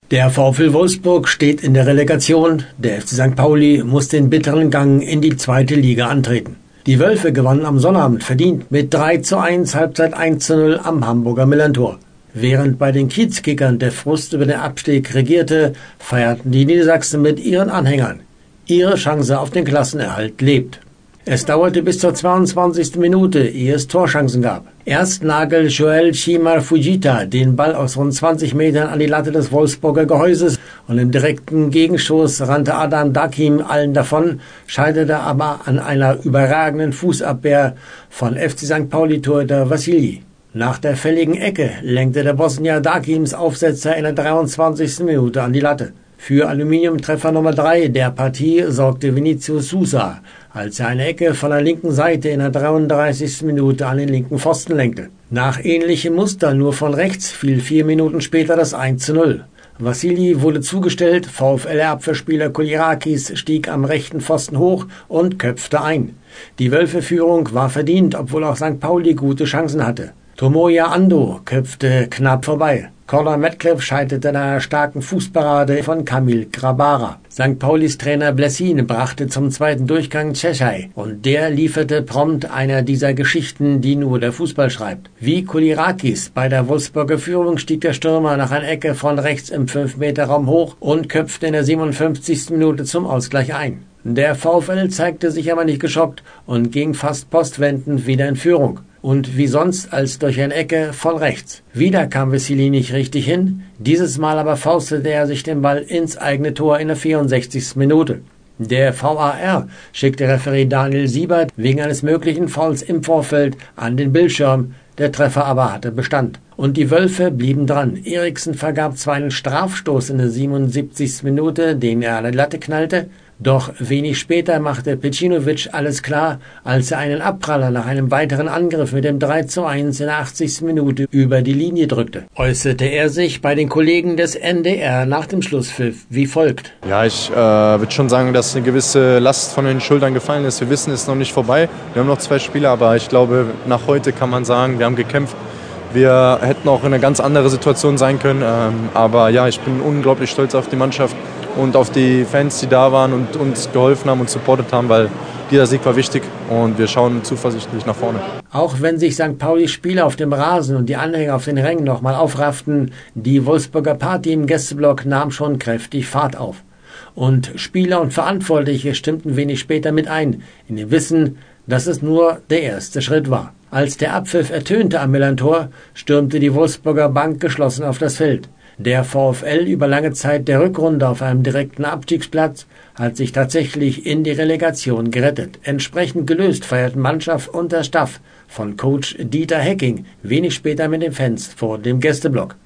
Der VfL Wolfsburg steht in der Relegation. Der FC St. Pauli muss den bitteren Gang in die zweite Liga antreten. Die Wölfe gewannen am Sonnabend verdient mit 3:1, Halbzeit 1:0 am Hamburger Millantor. Während bei den Kiezkickern der Frust über den Abstieg regierte, feierten die Niedersachsen mit ihren Anhängern. Ihre Chance auf den Klassenerhalt lebt. Es dauerte bis zur 22. Minute, ehe es Torchancen gab. Erst nagelt Joel Chimar Fujita den Ball aus rund 20 Metern an die Latte des Wolfsburger Gehäuses und im direkten Gegenschuss rannte Adam Dakim allen davon, scheiterte aber an einer überragenden Fußabwehr von FC St. Pauli-Torhüter Vassili. Nach der fälligen Ecke lenkte der Bosnier Dakims Aufsetzer in der 23. Minute an die Latte. Für Aluminiumtreffer Nummer 3 der Partie sorgte Vinicius Sousa, als er eine Ecke von der linken Seite in der 33. Minute an den linken Pfosten lenkte. Nach ähnlichem Muster nur von rechts fiel 4 Minuten später das 1:0. Vassili wurde zugestellt, VfL-Abwehrspieler Kolirakis stieg am rechten Pfosten hoch und köpfte ein. Die Wölfe-Führung war verdient, obwohl auch St. Pauli gute Chancen hatte. Tomoya Ando köpfte knapp vorbei. Conor Metcalf scheiterte in einer starken Fußparade von Kamil Grabara. St. Paulis Trainer Blessin brachte zum zweiten Durchgang Cechai und der lieferte prompt einer dieser Geschichten, die nur der Fußball schreibt. Wie Kolirakis bei der Wolfsburger Führung stieg der Stürmer nach einer Ecke von rechts im 5-Meter-Raum hoch und köpfte in der 57. Minute zum Ausgleich ein. Der VfL zeigte sich aber nicht geschockt und ging fast postwendend wieder in Führung. Und wie sonst als durch eine Ecke von rechts. Wieder kam Vassili nicht richtig hin, dieses Mal aber faustete er sich den Ball ins eigene Tor in der 64. Minute. Der VAR schickte Referee Daniel Siebert wegen eines möglichen Fouls im Vorfeld an den Bildschirm, der Treffer aber hatte Bestand. Und die Wölfe blieben dran. Eriksen vergab zwar einen Strafstoß in der 77. Minute, den er an die Latte knallte, doch wenig später machte Pecinovic alles klar, als er einen Abpraller nach einem weiteren Angriff mit dem 3:1 in der 80. Minute über die Linie drückte. Äußerte er sich bei den Kollegen des NDR nach dem Schlusspfiff wie folgt. Ja, ich würde schon sagen, dass eine gewisse Last von den Schultern gefallen ist. Wir wissen, es ist noch nicht vorbei. Wir haben noch 2 Spiele, aber ich glaube, nach heute kann man sagen, wir haben gekämpft. Wir hätten auch in einer ganz anderen Situation sein können. Aber ja, ich bin unglaublich stolz auf die Mannschaft und auf die Fans, die da waren und uns geholfen haben und supportet haben, weil dieser Sieg war wichtig und wir schauen zuversichtlich nach vorne. Auch wenn sich St. Paulis Spieler auf dem Rasen und die Anhänger auf den Rängen nochmal aufrafften, die Wolfsburger Party im Gästeblock nahm schon kräftig Fahrt auf. Und Spieler und Verantwortliche stimmten wenig später mit ein, in dem Wissen, dass es nur der erste Schritt war. Als der Abpfiff ertönte am Millantor, stürmte die Wolfsburger Bank geschlossen auf das Feld. Der VfL über lange Zeit der Rückrunde auf einem direkten Abstiegsplatz hat sich tatsächlich in die Relegation gerettet. Entsprechend gelöst feierten Mannschaft und der Staff von Coach Dieter Hecking wenig später mit den Fans vor dem Gästeblock.